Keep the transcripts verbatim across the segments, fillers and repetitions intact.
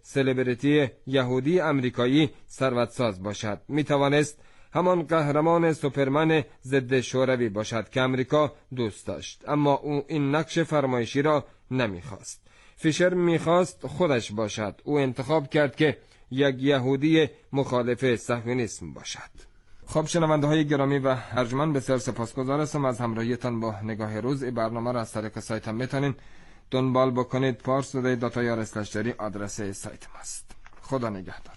سلبریتی یهودی امریکایی ثروتساز باشد. می توانست همان قهرمان سوپرمن ضد شوروی باشد که امریکا دوست داشت، اما او این نقش فرمایشی را نمیخواست. فیشر میخواست خودش باشد. او انتخاب کرد که یک یهودی مخالف صهیونیسم باشد. خب شنونده های گرامی و ارجمند، بسیار سپاسگزار هستم از همراهیتان با نگاه روز. این برنامه را از طریق سایت هم میتونین دنبال بکنید. پارس دای داتایار اسلش داری آدرس سایت ماست. خدا نگهدار.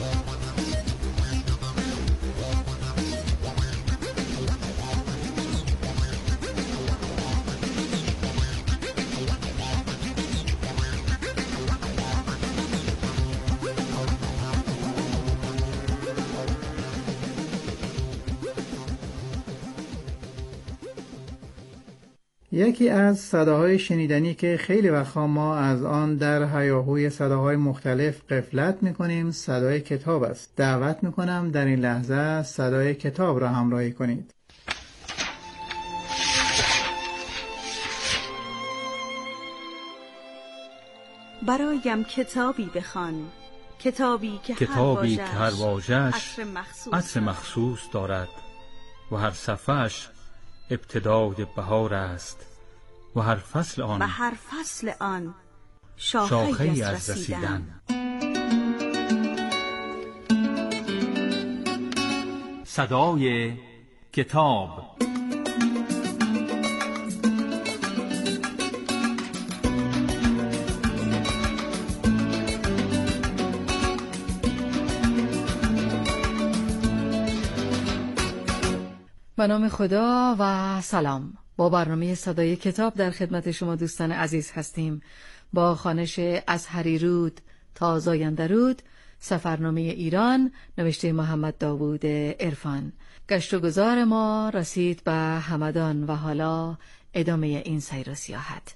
یکی از صداهای شنیدنی که خیلی وقتا ما از آن در هیاهوی صداهای مختلف غفلت میکنیم صدای کتاب است. دعوت میکنم در این لحظه صدای کتاب را همراهی کنید. برایم کتابی بخوان، کتابی که کتابی هر که هر واژه‌اش عطر مخصوص, عطر مخصوص دارد و هر صفحه‌اش ابتدای بهار است و هر فصل آن و هر فصل آن شاخه‌ای شاخه‌ای از از رسیدن. رسیدن. صدای کتاب. به نام خدا و سلام. با برنامه صدای کتاب در خدمت شما دوستان عزیز هستیم با خوانش از هریرود تا زایندرود، سفرنامه ایران نوشته محمد داوود عرفان. گشت و گذار ما رسید به همدان و حالا ادامه این سیر و سیاحت.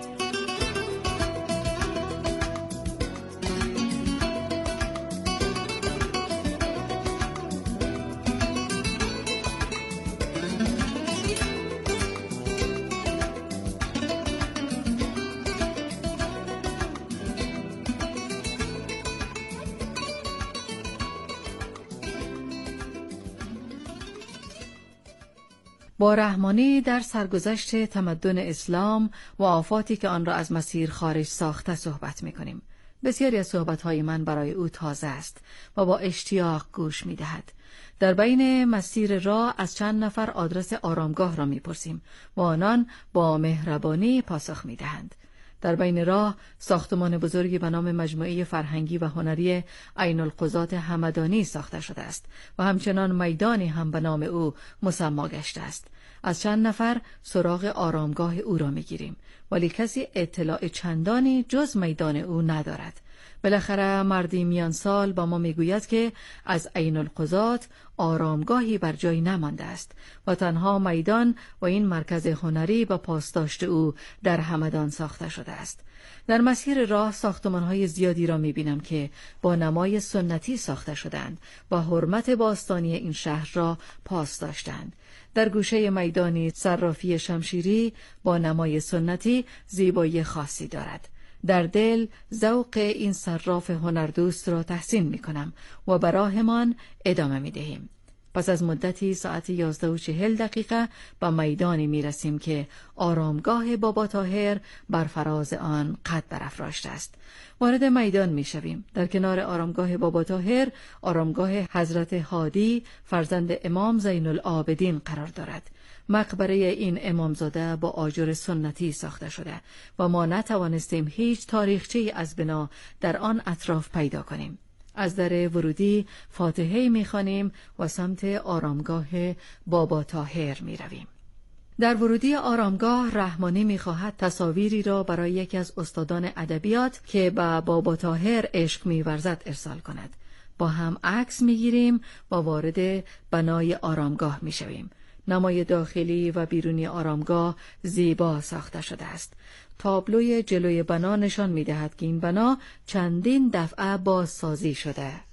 با رحمانی در سرگذشت تمدن اسلام و آفاتی که آن را از مسیر خارج ساخته صحبت می کنیم. بسیاری از صحبت‌های من برای او تازه است و با اشتیاق گوش می دهد. در بین مسیر راه از چند نفر آدرس آرامگاه را می پرسیم و آنان با مهربانی پاسخ می دهند. در بین راه ساختمان بزرگی به نام مجموعه فرهنگی و هنری عین القضات همدانی ساخته شده است و همچنان میدانی هم به نام او مسمی گشته است. از چند نفر سراغ آرامگاه او را میگیریم ولی کسی اطلاع چندانی جز میدان او ندارد. بالاخره مردی میان سال با ما میگوید که از عین القضات آرامگاهی بر جای نمانده است و تنها میدان و این مرکز هنری با پاسداشت او در همدان ساخته شده است. در مسیر راه ساختمان‌های زیادی را می‌بینم که با نمای سنتی ساخته شدند و حرمت باستانی این شهر را پاس داشتند. در گوشه میدانی صرافی شمشیری با نمای سنتی زیبایی خاصی دارد. در دل ذوق این صراف هنردوست را تحسین می‌کنم و به راهمان ادامه می‌دهیم. پس از مدتی ساعت یازده و چهل دقیقه به میدانی میرسیم که آرامگاه بابا طاهر بر فراز آن قد برافراشته است. وارد میدان میشویم. در کنار آرامگاه بابا طاهر آرامگاه حضرت هادی فرزند امام زین العابدین قرار دارد. مقبره این امامزاده با آجر سنتی ساخته شده و ما نتوانستیم هیچ تاریخچه‌ای از بنا در آن اطراف پیدا کنیم. از در ورودی فاتحه می‌خوانیم و سمت آرامگاه بابا طاهر می‌رویم. در ورودی آرامگاه رحمانی می‌خواهد تصاویری را برای یکی از استادان ادبیات که به بابا طاهر عشق می‌ورزد ارسال کند. با هم عکس می‌گیریم و وارد بنای آرامگاه می‌شویم. نمای داخلی و بیرونی آرامگاه زیبا ساخته شده است. تابلوی جلوی بنا نشان می‌دهد که این بنا چندین دفعه بازسازی شده.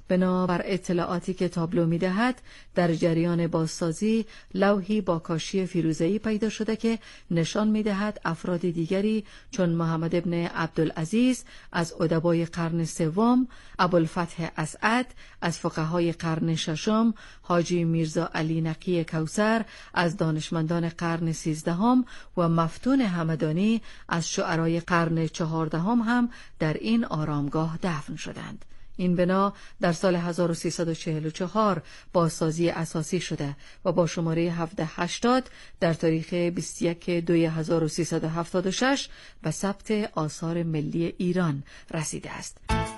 بنابر اطلاعاتی که تابلو می‌دهد، در جریان بازسازی لوحی با کاشی فیروزه‌ای پیدا شده که نشان می‌دهد افراد دیگری چون محمد ابن عبدالعزیز از ادبای قرن سوم، ابوالفتح اسعد از فقهای قرن ششم، حاجی میرزا علی نقی کوثر از دانشمندان قرن سیزدهم و مفتون همدانی از شعرای قرن چهاردهم هم در این آرامگاه دفن شدند. این بنا در سال هزار و سیصد و چهل و چهار بازسازی اساسی شده و با شماره هفتصد و هشتاد در تاریخ بیست و یک دوی هزار و سیصد و هفتاد و شش به ثبت آثار ملی ایران رسیده است.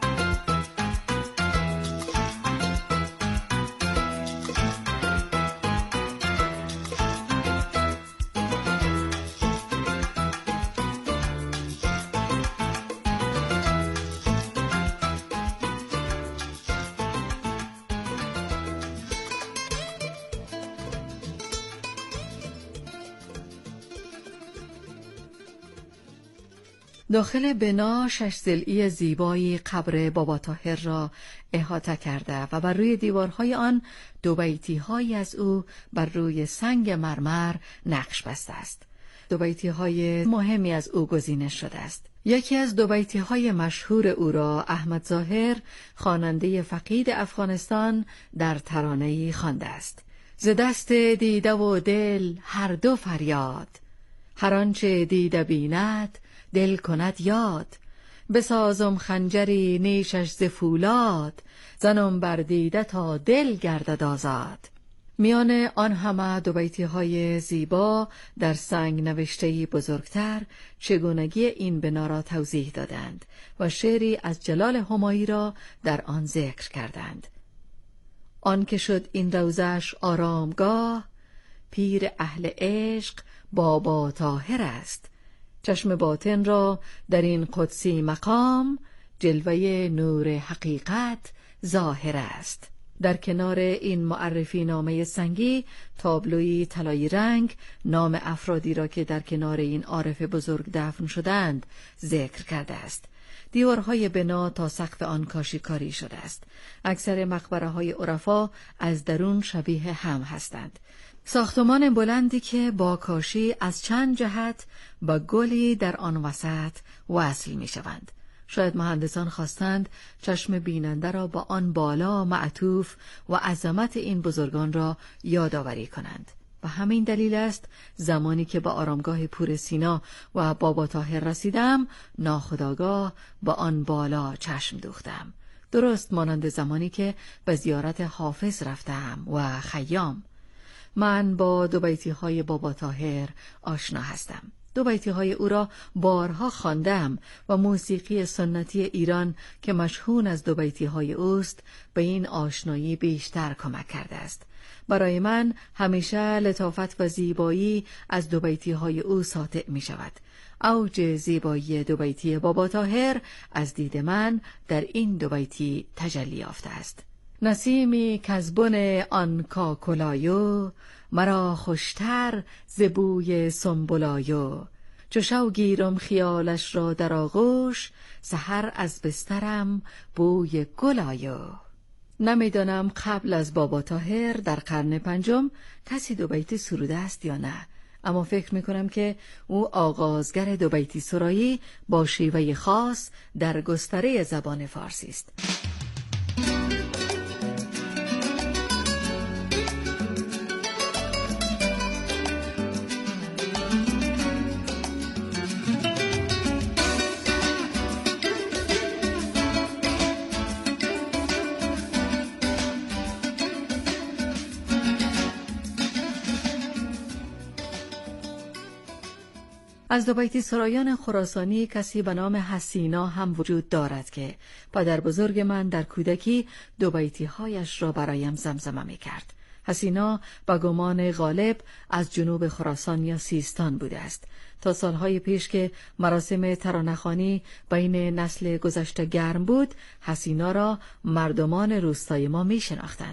داخل بنا شش ضلعی زیبایی قبر بابا طاهر را احاطه کرده و بر روی دیوارهای آن دو بیتی‌هایی از او بر روی سنگ مرمر نقش بسته است. دو بیتی‌های مهمی از او گزینش شده است. یکی از دو بیتی‌های مشهور او را احمد ظاهر، خواننده فقید افغانستان، در ترانه‌ای خوانده است: ز دست دیده و دل هر دو فریاد، هر آنچه دیده بیند دل کند یاد. بسازم خنجری نیشش ز فولاد، زنم بر دیده تا دل گردد آزاد. میان آن همه دو بیتی‌های زیبا در سنگ نوشته‌ای بزرگتر چگونگی این بنا را توضیح دادند و شعری از جلال همایی را در آن ذکر کردند: آن که شد این روضه‌اش آرامگاه، پیر اهل عشق بابا طاهر است. چشم باطن را در این قدسی مقام، جلوه نور حقیقت ظاهر است. در کنار این معرفی نامه سنگی تابلوی طلایی رنگ نام افرادی را که در کنار این عارف بزرگ دفن شدند ذکر کرده است. دیوارهای بنا تا سقف آن کاشیکاری شده است. اکثر مقبره های عرفا از درون شبیه هم هستند. ساختمان بلندی که با کاشی از چند جهت با گلی در آن وسط وصل می شوند. شاید مهندسان خواستند چشم بیننده را با آن بالا معطوف و عظمت این بزرگان را یادآوری کنند. و همین دلیل است زمانی که با آرامگاه پور سینا و بابا طاهر رسیدم، ناخودآگاه با آن بالا چشم دوختم. درست مانند زمانی که به زیارت حافظ رفتم و خیام. من با دو بیتی‌های بابا طاهر آشنا هستم. دو بیتی‌های او را بارها خواندم و موسیقی سنتی ایران که مشهون از دو بیتی‌های اوست به این آشنایی بیشتر کمک کرده است. برای من همیشه لطافت و زیبایی از دو بیتی‌های او ساطع می شود. اوج زیبایی دو بیتی بابا طاهر از دید من در این دو بیتی تجلی یافته است. نسیمی کزبن آن کاکلایو، مرا خوشتر ز بوی سنبلایو. چو شو گیرم خیالش را در آغوش، سحر از بسترم بوی گلایو. نمیدانم قبل از بابا طاهر در قرن پنجم کسی دو بیتی سروده است یا نه، اما فکر میکنم که او آغازگر دو بیتی سرایی با شیوه خاص در گستره زبان فارسی است. از دو بیتی سرایان خراسانی کسی به نام حسینا هم وجود دارد که پدر بزرگ من در کودکی دو بیتی هایش را برایم زمزمه می کرد. حسینا با گمان غالب از جنوب خراسان یا سیستان بوده است. تا سالهای پیش که مراسم ترانه‌خوانی بین نسل گذشته گرم بود، حسینا را مردمان روستای ما می شناختند.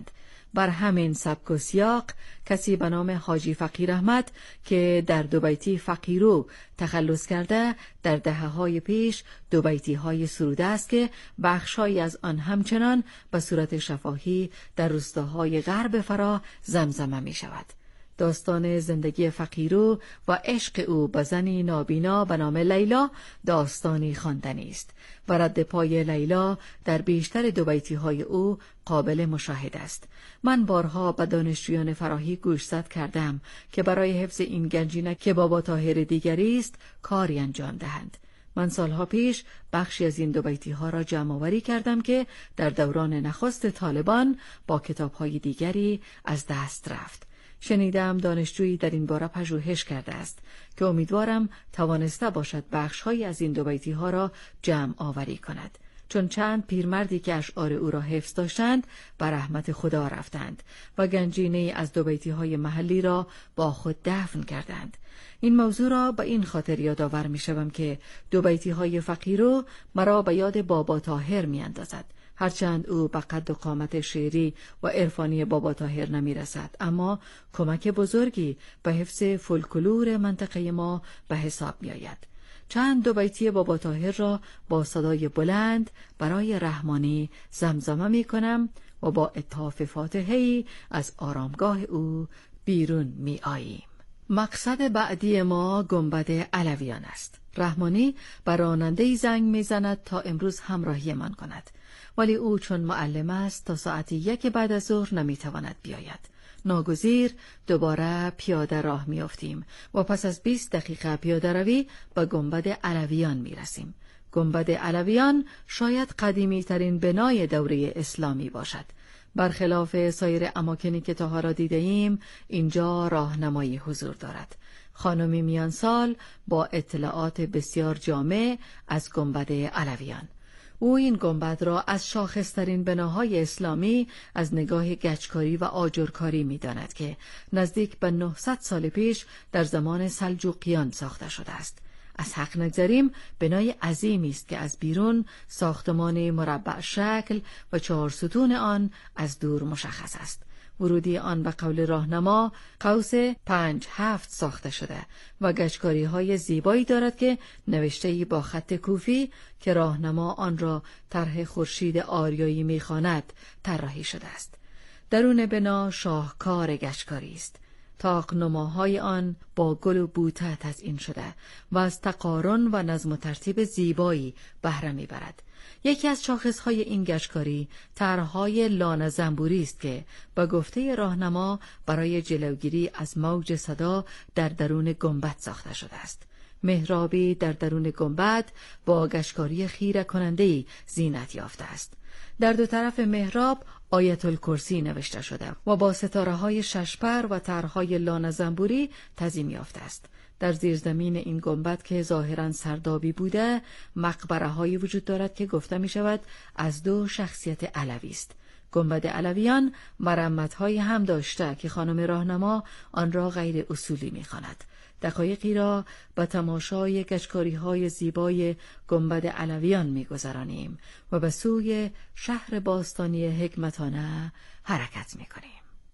بر همین سبک و سیاق کسی به نام حاجی فقیر احمد که در دو بیتی فقیرو تخلص کرده در دهه‌های پیش دو بیتی‌های سروده است که بخشایی از آن همچنان به صورت شفاهی در روستاهای غرب فرا زمزمه می شود. داستان زندگی فقیرو و عشق او به زنی نابینا به نام لیلا داستانی خواندنی است و رد پای لیلا در بیشتر دو بیتی‌های او قابل مشاهده است. من بارها به دانشجویان فراحی گوشزد کردم که برای حفظ این گنجینه که بابا طاهر دیگری است کاری انجام دهند. من سالها پیش بخشی از این دو بیتی‌ها را جمع آوری کردم که در دوران نخست طالبان با کتاب‌های دیگری از دست رفت. شنیدم دانشجویی در این باره پژوهش کرده است که امیدوارم توانسته باشد بخش‌هایی از این دو بیتی‌ها را جمع آوری کند، چون چند پیرمردی که اشعار او را حفظ داشتند بر رحمت خدا رفتند و گنجینه از دو بیتی‌های محلی را با خود دفن کردند. این موضوع را به این خاطر یادآور می‌شوم که دو بیتی‌های فقیرو مرا به یاد بابا طاهر می‌اندازد. هرچند او به قد و قامت شعری و عرفانی بابا طاهر نمی رسد، اما کمک بزرگی به حفظ فولکلور منطقه ما به حساب می آید. چند دو بیتی بابا طاهر را با صدای بلند برای رحمانی زمزمه می کنم و با اتحاف فاتحه‌ای از آرامگاه او بیرون می آییم. مقصد بعدی ما گنبد علویان است. رحمانی بر راننده‌ای زنگ می زند تا امروز همراهی من کند، ولی او چون معلم است تا ساعت یک بعد از ظهر نمیتواند بیاید. ناگزیر دوباره پیاده راه میافتیم و پس از بیست دقیقه پیاده روی به گنبد علویان میرسیم. گنبد علویان شاید قدیمی ترین بنای دوره اسلامی باشد. برخلاف سایر اماکنی که تا حالا دیده ایم، اینجا راهنمایی حضور دارد. خانمی میان سال با اطلاعات بسیار جامع از گنبد علویان. او این گنبد را از شاخصترین بناهای اسلامی از نگاه گچکاری و آجرکاری می داند که نزدیک به نهصد سال پیش در زمان سلجوقیان ساخته شده است. از حق نگذریم، بنای عظیمی است که از بیرون ساختمان مربع شکل و چهار ستون آن از دور مشخص است. ورودی آن به قول راهنما قوس پنج هفت ساخته شده و گچکاری های زیبایی دارد که نوشته‌ای با خط کوفی که راهنما آن را طرح خورشید آریایی می‌خواند طراحی شده است. درون بنا شاهکار گچکاری است. طاق‌نماهای آن با گل و بوته تزئین شده و از تقارن و نظم و ترتیب زیبایی بهره می‌برد. یکی از شاخصهای این گچکاری طرح‌های لانه زنبوری است که با گفته راهنما برای جلوگیری از موج صدا در درون گنبد ساخته شده است. محرابی در درون گنبد با گچکاری خیره کننده‌ای زینت یافته است. در دو طرف محراب آیت الکرسی نوشته شده و با ستاره‌های شش‌پر و طرح‌های لانه زنبوری تزیین یافته است. در زیرزمین این گنبد که ظاهراً سردابی بوده، مقبره‌هایی وجود دارد که گفته می شود از دو شخصیت علوی است. گنبد علویان مرمت‌هایی هم داشته که خانم راهنما آن را غیر اصولی می خواند. دقایقی را به تماشای گچکاری‌های زیبای گنبد علویان می‌گذرانیم و به سوی شهر باستانی حکمتانه حرکت می‌کنیم.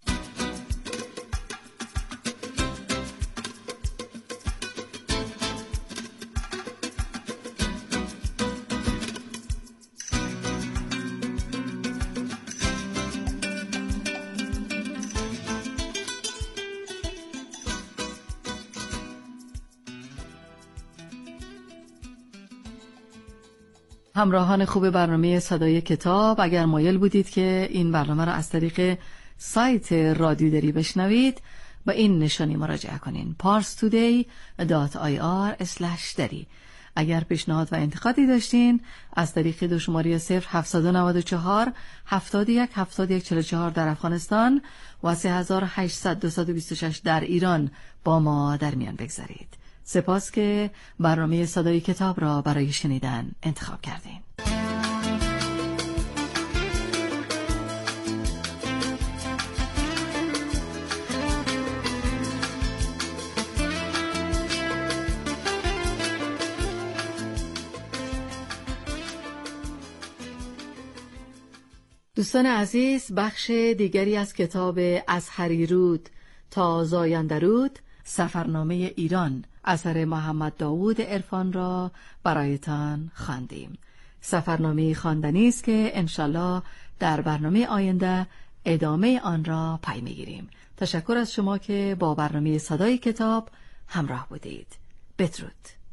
همراهان خوب برنامه صدای کتاب، اگر مایل بودید که این برنامه را از طریق سایت رادیو دری بشنوید، به این نشانی مراجعه کنین: پارس تودی دات آی آر اسلش دری. اگر پیشنهاد و انتقادی داشتین از طریق دو شماره صفر هفت نه چهار هفتاد و یک هفتاد و یک چهل و چهار در افغانستان و سه هزار و هشتصد دویست و بیست و شش در ایران با ما در میان بگذارید. سپاس که برنامه صدای کتاب را برای شنیدن انتخاب کردین. دوستان عزیز، بخش دیگری از کتاب از هریرود تا زایندرود، سفرنامه ایران اثر محمد داوود عرفان را برایتان خواندیم. سفرنامه خواندنی است که انشالله در برنامه آینده ادامه آن را پی می‌گیریم. تشکر از شما که با برنامه صدای کتاب همراه بودید. بدرود.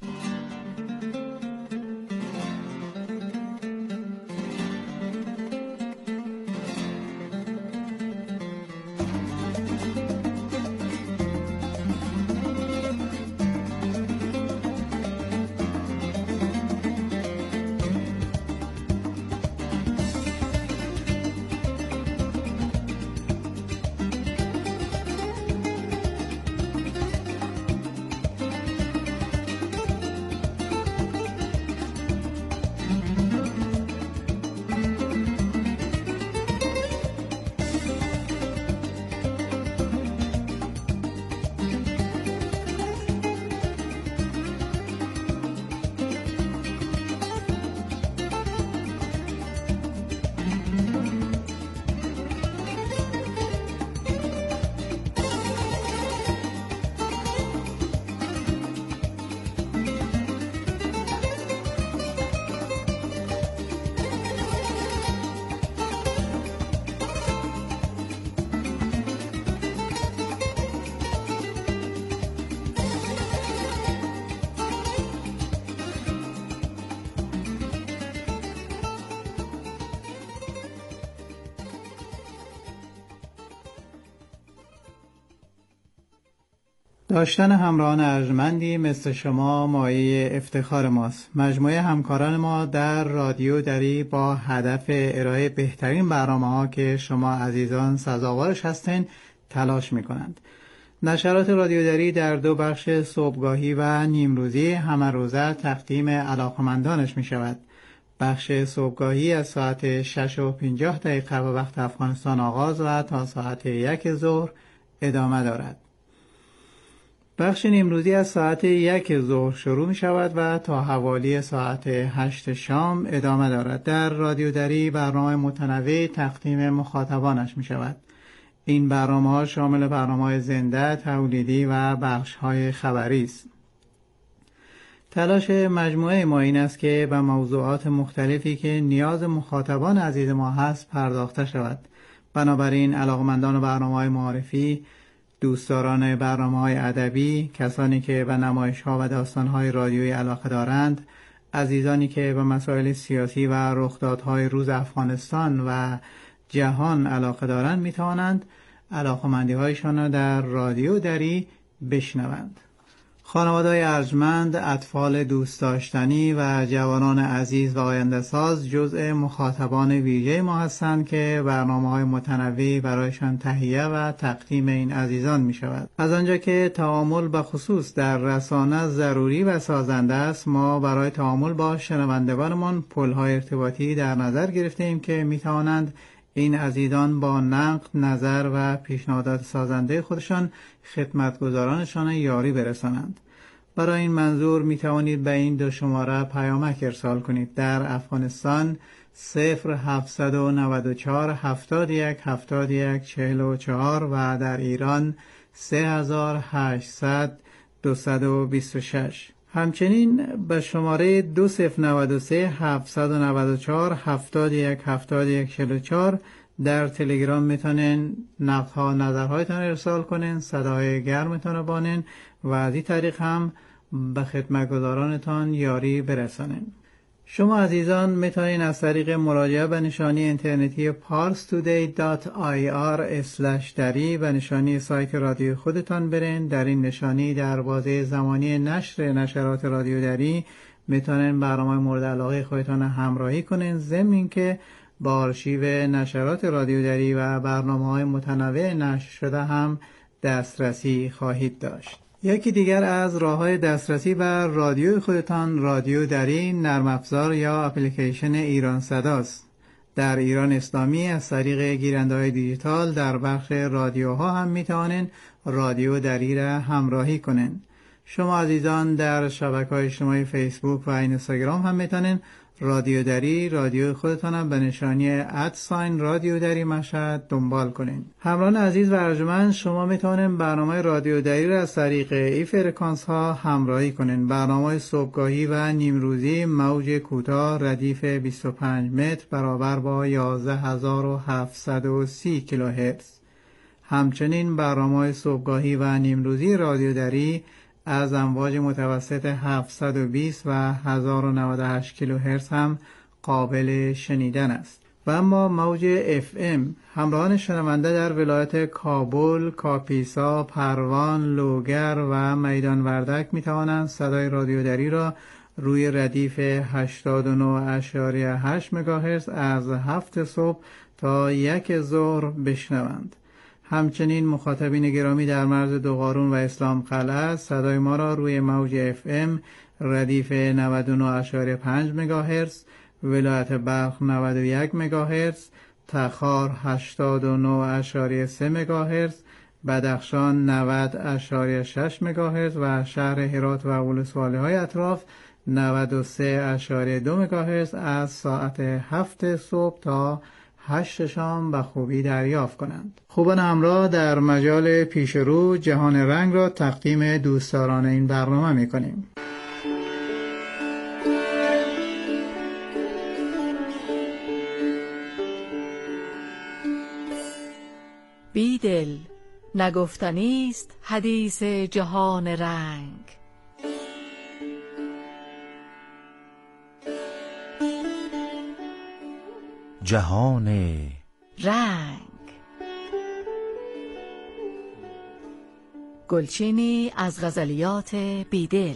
داشتن همراهان ارجمندی مثل شما مایه افتخار ماست. مجموعه همکاران ما در رادیو دری با هدف ارائه بهترین برنامه‌ها که شما عزیزان سزاوارش هستین تلاش می‌کنند. نشرات رادیو دری در دو بخش صبحگاهی و نیمروزی همه روزه تقدیم علاقمندانش می‌شود. بخش صبحگاهی از ساعت شش و پنجاه دقیقه به وقت افغانستان آغاز و تا ساعت یک ظهر ادامه دارد. بخش نیمروزی از ساعت یک ظهر شروع می شود و تا حوالی ساعت هشت شام ادامه دارد. در رادیو دری برنامه متنوع تقدیم مخاطبانش می شود. این برنامه ها شامل برنامه های زنده، تولیدی و بخش های خبری است. تلاش مجموعه ما این است که به موضوعات مختلفی که نیاز مخاطبان عزیز ما هست پرداخته شود. بنابراین علاقمندان برنامه‌های معرفی، دوستداران برنامه‌های ادبی، کسانی که به نمایش‌ها و داستان‌های رادیویی علاقه دارند، عزیزانی که به مسائل سیاسی و رخدادهای روز افغانستان و جهان علاقه دارند می‌توانند علاقه‌مندی‌هایشان را در رادیو دری بشنوند. خانواده‌های ارجمند، اطفال دوست داشتنی و جوانان عزیز و آینده ساز جزء مخاطبان ویژه ما هستند که برنامه‌های متنوعی برایشان تهیه و تقدیم این عزیزان می شود. از آنجا که تعامل به خصوص در رسانه ضروری و سازنده است، ما برای تعامل با شنوندگانمان پل‌های ارتباطی در نظر گرفتیم که می توانند این عزیزان با نقد، نظر و پیشنهادات سازنده خودشان خدمتگزارانشان یاری برسانند. برای این منظور می توانید به این دو شماره پیامک ارسال کنید. در افغانستان صفر هفتصد و نود و چهار هفتاد و یک هفتاد و یک چهل و چهار و در ایران سه هزار و هشتصد دویست و بیست و شش. همچنین به شماره دو صفر نود و سه هفتصد و نود و چهار هفتاد و یک هفتاد و یک چهل و چهار در تلگرام میتونین نقدها نظرهایتان ارسال کنین، صدای گرمتان بانین و از این طریق هم به خدمتگزارانتان یاری برسانین. شما عزیزان میتونین از طریق مراجعه به نشانی اینترنتی پارس تودی دات آی آر اسلش دری به نشانی سایت رادیو خودتان برین. در این نشانی در بازه زمانی نشر نشرات رادیو دری میتونین برنامه مورد علاقه خودتان همراهی کنین، ضمن اینکه با آرشیو نشرات رادیو دری و برنامه‌های متنوع نشر شده هم دسترسی خواهید داشت. یکی دیگر از راه‌های دسترسی بر رادیوی خودتان رادیو دری نرم افزار یا اپلیکیشن ایران صداست. در ایران اسلامی از طریق گیرنده‌های دیجیتال در بخش رادیوها هم میتوانین رادیو دری را همراهی کنین. شما عزیزان در شبکه‌های اجتماعی فیسبوک و اینستاگرام هم میتونین رادیو دری رادیو خودتانم به نشانی ادساین رادیو دری مشهد دنبال کنین. همراهان عزیز و ارجمند، شما میتونین برنامه رادیو دری را از طریق ای فرکانس ها همراهی کنین. برنامه صبحگاهی و نیمروزی موج کوتاه ردیف بیست و پنج متر برابر با یازده هزار و هفتصد و سی کیلوهرتز. همچنین برنامه صبحگاهی و نیمروزی رادیو دری از امواج متوسط هفتصد و بیست و هزار و نود و هشت کیلوهرتز هم قابل شنیدن است. و اما موج اف ام همراهان شنونده در ولایت کابل، کاپیسا، پروان، لوگر و میدان وردک می توانند صدای رادیو دری را روی ردیف هشتاد و نه و هشت مگاهرتز از هفت صبح تا یک ظهر بشنوند. همچنین مخاطبین گرامی در مرز دوقارون و اسلام قلعه صدای ما را روی موج اف ام ردیف نود و نه و پنج مگاهرتز، ولایت بلخ نود و یک مگاهرتز، تخار هشتاد و نه و سه مگاهرتز، بدخشان نود و شش مگاهرتز و شهر هرات و ولسوالی های اطراف نود و سه و دو مگاهرتز از ساعت هفت صبح تا هشت شام به خوبی دریافت کنند. خوبان همراه، در مجال پیش رو جهان رنگ را تقدیم دوستداران این برنامه می کنیم. بیدل، نگفتنیست حدیث جهان رنگ. جهان رنگ. گلچینی از غزلیات بیدل.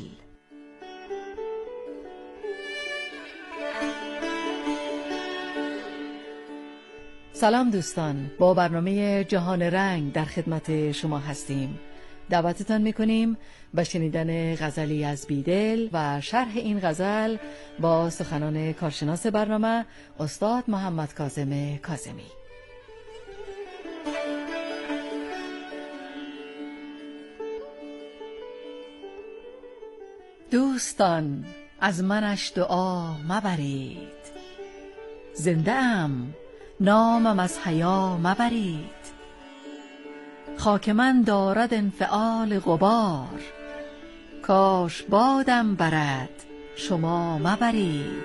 سلام دوستان، با برنامه جهان رنگ در خدمت شما هستیم. دعوتتان میکنیم به شنیدن غزلی از بیدل و شرح این غزل با سخنان کارشناس برنامه استاد محمد کاظم کاظمی. دوستان، از منش دعا مبرید، زنده ام نامم از حیا مبرید. خاک من دارد انفعال غبار، کاش بادم برد شما مبرید.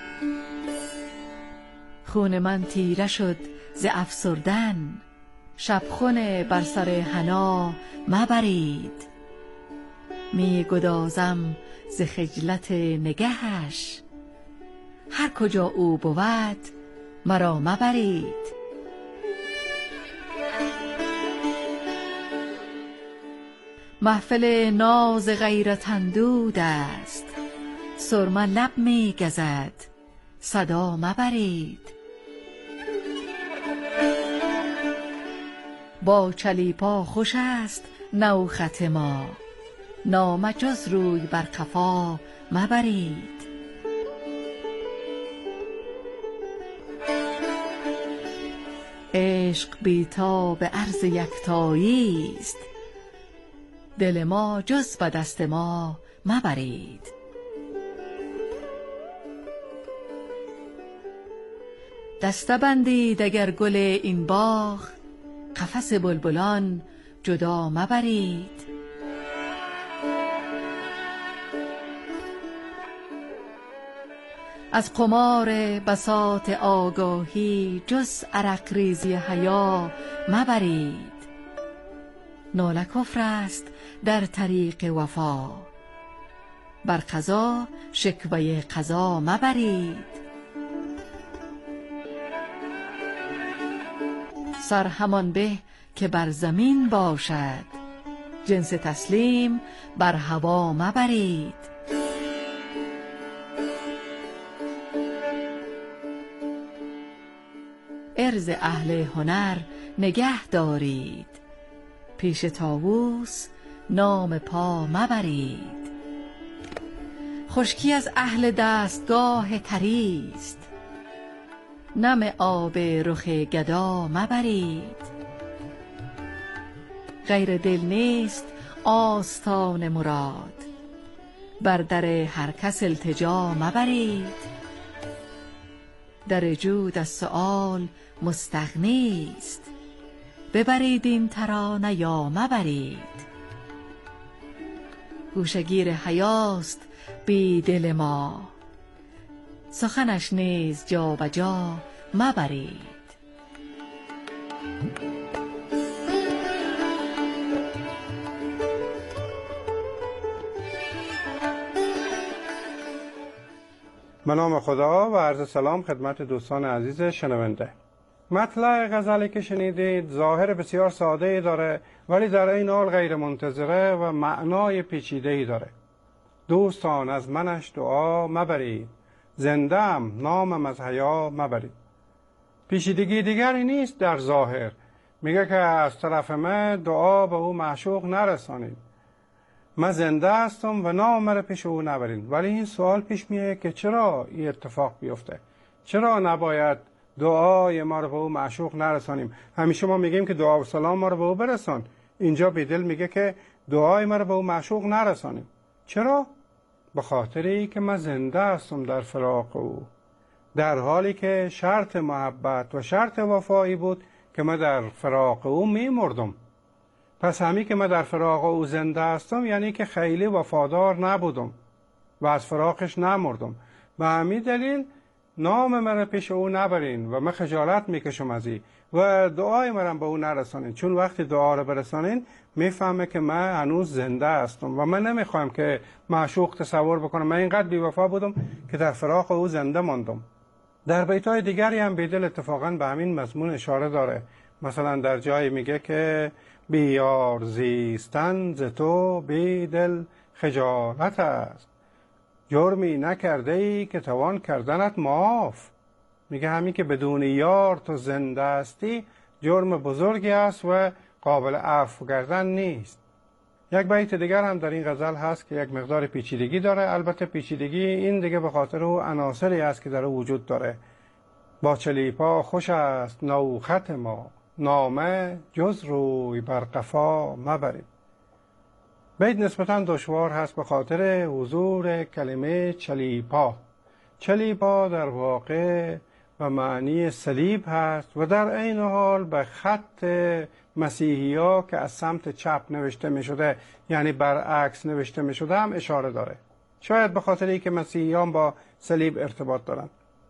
خون من تیره شد ز افسردن، شبخون بر سر حنا مبرید. می گدازم ز خجلت نگهش، هر کجا او بود مرا مبرید. محفل ناز غیرت اندود است، سرمه لب می گزد صدا مبرید. با چلیپا خوش است نوخط ما، نامه جز روی بر قفا مبرید. عشق بی‌تاب به عرض یکتایی است، دل ما جز به دست ما مبرید. دسته بندید اگر گل این باغ، قفس بلبلان جدا مبرید. از قمار بساط آگاهی جز عرق ریزی حیا مبرید. ناله کفر است در طریق وفا، بر قضا شکوه قضا مبرید. سر همان به که بر زمین باشد، جنس تسلیم بر هوا مبرید. عرض اهل هنر نگه دارید، پیش طاووس نام پا مبرید. خشکی از اهل دستگاه طریست، نم آب رخ گدا مبرید. غیر دل نیست آستان مراد، بر در هر کس التجا مبرید. در جود از سؤال مستغنیست. ببرید این ترانه یا مبرید، گوشگیر حیاست بی دل ما، سخنش نیز جا و جا مبرید. به نام خدا و عرض سلام خدمت دوستان عزیز شنونده. مطلع غزلی که شنیدید ظاهر بسیار ساده‌ای داره، ولی در این حال غیر منتظره و معنای پیچیده‌ای داره. دوستان از منش دعا مبرید، زنده‌ام نامم از حیا مبرید. پیچیدگی دیگری نیست در ظاهر. میگه که از طرف من دعا به او معشوق نرسانید. من زنده هستم و نام مرا پیش او نبرید. ولی این سوال پیش میاد که چرا این اتفاق بیفته؟ چرا نباید دعای ما رو به او معشوق نرسانیم؟ همیشه ما میگیم که دعا و سلام ما رو به او برسان. اینجا بیدل میگه که دعای ما رو به او معشوق نرسانیم. چرا؟ به خاطری که من زنده هستم در فراق او، در حالی که شرط محبت و شرط وفایی بود که من در فراق او میمردم. پس همی که من در فراق او زنده هستم یعنی که خیلی وفادار نبودم و از فراقش نمردم. به همین دلیل نام من پیش او نبرین و من خجالت میکشم از این و دعای من به او نرسانین، چون وقتی دعا رو برسانین میفهمه که من هنوز زنده هستم و من نمیخوام که معشوق تصور بکنم من اینقدر بی‌وفا بودم که در فراق او زنده ماندم. در بیت‌های دیگری هم بیدل اتفاقا به همین مضمون اشاره داره. مثلا در جایی میگه که بیار زیستن ز تو بیدل خجالت است، جرمی نکرده ای که توان کردنت معاف. میگه همین که بدون یار تو زنده هستی جرم بزرگی است و قابل عفو کردن نیست. یک بیت دیگر هم در این غزل هست که یک مقدار پیچیدگی داره. البته پیچیدگی این دیگه به خاطر او عناصری است که در او وجود داره. با چلیپا خوش است نوخط ما، نامه جز روی بر قفا مبرید. بیت نسبتاً دشوار هست به خاطر حضور کلمه چلیپا. چلیپا در واقع به معنی صلیب هست و در عین حال به خط مسیحی ها که از سمت چپ نوشته می شده، یعنی برعکس نوشته می شده هم اشاره داره. شاید به خاطری که مسیحیان با صلیب ارتباط دارن.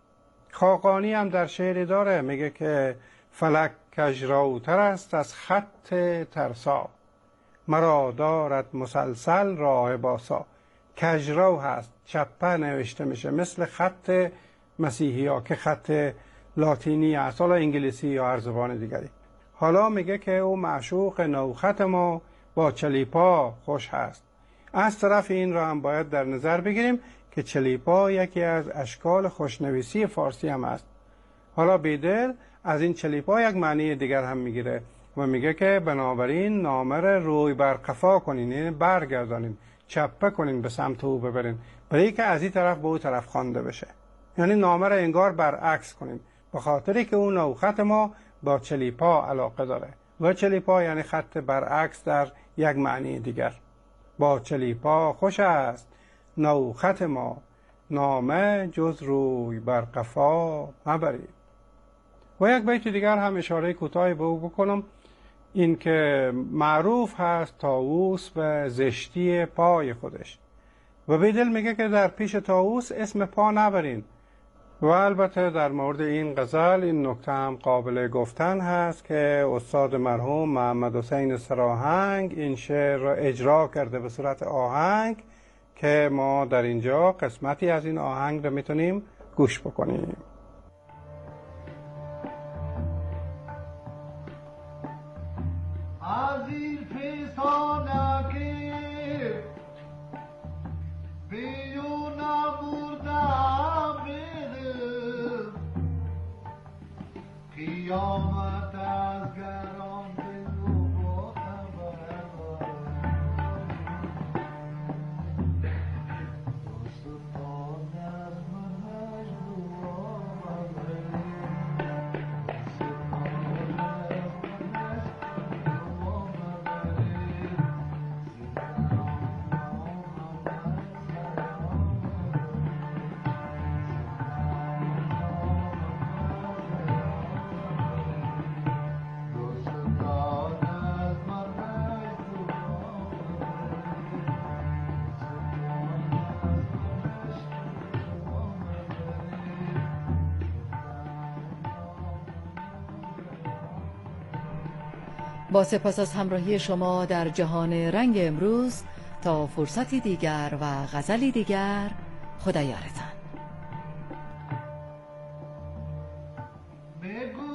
خاقانی هم در شعری داره، میگه که فلک کژراوتر است از خط ترسا، مرا دارد مسلسل راه باسا. کژرو هست، چپه نوشته میشه مثل خط مسیحی ها که خط لاتینی هست، حالا انگلیسی یا هر زبان دیگری. حالا میگه که او معشوق نوخط ما با چلیپا خوش هست. از طرف این را هم باید در نظر بگیریم که چلیپا یکی از اشکال خوشنویسی فارسی هم است. حالا بیدل از این چلیپا یک معنی دیگر هم میگیره و میگه که بنابراین نامه را روی بر قفا کنین، یعنی برگردانین، چپه کنین، به سمت او ببرین، برای که از این طرف به او طرف خوانده بشه. یعنی نامه را انگار برعکس کنین، به خاطری که اون نوخط ما با چلیپا علاقه داره و چلیپا یعنی خط برعکس در یک معنی دیگر. با چلیپا خوش است نوخط ما، نامه جز روی بر قفا مبرید. و یک بیت دیگر هم اشاره کوتاهی به او بکنم، این که معروف هست طاووس به زشتی پای خودش و بیدل میگه که در پیش طاووس اسم پا نبرین. و البته در مورد این غزل این نکته هم قابل گفتن هست که استاد مرحوم محمد حسین سراهنگ این شعر را اجرا کرده به صورت آهنگ که ما در اینجا قسمتی از این آهنگ را میتونیم گوش بکنیم. قیامت از گران دل و با سپاس از همراهی شما در جهان رنگ امروز، تا فرصتی دیگر و غزلی دیگر، خدا یارتان.